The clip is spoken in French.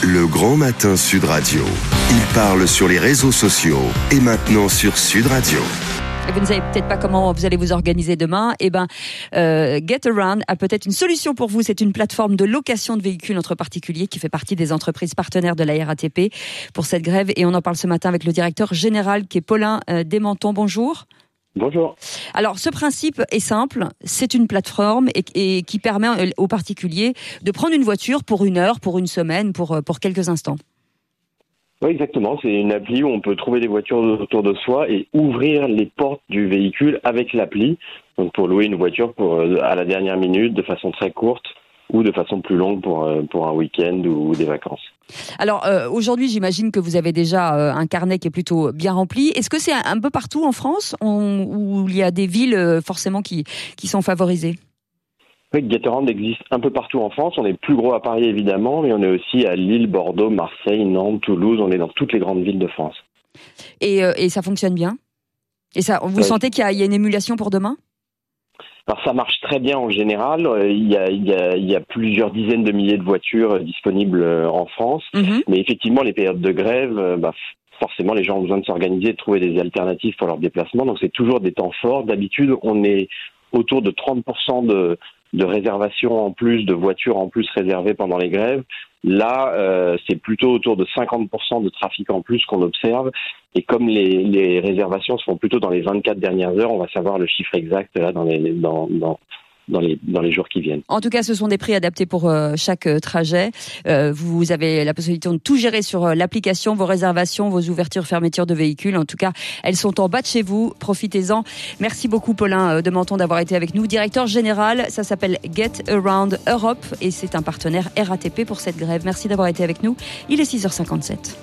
Le Grand Matin Sud Radio. Il parle sur les réseaux sociaux et maintenant sur Sud Radio. Vous ne savez peut-être pas comment vous allez vous organiser demain. Getaround a peut-être une solution pour vous. C'est une plateforme de location de véhicules entre particuliers qui fait partie des entreprises partenaires de la RATP pour cette grève. Et on en parle ce matin avec le directeur général qui est Paulin Desmenton. Bonjour. Bonjour. Alors, ce principe est simple. C'est une plateforme et qui permet aux particuliers de prendre une voiture pour une heure, pour une semaine, pour quelques instants. Oui, exactement. C'est une appli où on peut trouver des voitures autour de soi et ouvrir les portes du véhicule avec l'appli. Donc, pour louer une voiture à la dernière minute, de façon très courte ou de façon plus longue pour un week-end ou des vacances. Alors, aujourd'hui, j'imagine que vous avez déjà un carnet qui est plutôt bien rempli. Est-ce que c'est un peu partout en France où il y a des villes forcément qui sont favorisées ? Oui, Getaround existe un peu partout en France. On est plus gros à Paris, évidemment, mais on est aussi à Lille, Bordeaux, Marseille, Nantes, Toulouse. On est dans toutes les grandes villes de France. Et ça fonctionne bien ? Et ça, vous sentez qu'il y a une émulation pour demain ? Alors ça marche très bien en général. Il y a plusieurs dizaines de milliers de voitures disponibles en France. Mais effectivement, les périodes de grève, forcément, les gens ont besoin de s'organiser, de trouver des alternatives pour leur déplacement. Donc c'est toujours des temps forts. D'habitude, on est autour de 30% de réservations en plus, de voitures en plus réservées pendant les grèves. Là, c'est plutôt autour de 50% de trafic en plus qu'on observe. Et comme les réservations se font plutôt dans les 24 dernières heures, on va savoir le chiffre exact là dans les jours qui viennent. En tout cas, ce sont des prix adaptés pour chaque trajet. Vous avez la possibilité de tout gérer sur l'application, vos réservations, vos ouvertures, fermetures de véhicules. En tout cas, elles sont en bas de chez vous. Profitez-en. Merci beaucoup, Paulin Desmenton, d'avoir été avec nous. Directeur général, ça s'appelle Getaround Europe et c'est un partenaire RATP pour cette grève. Merci d'avoir été avec nous. Il est 6h57.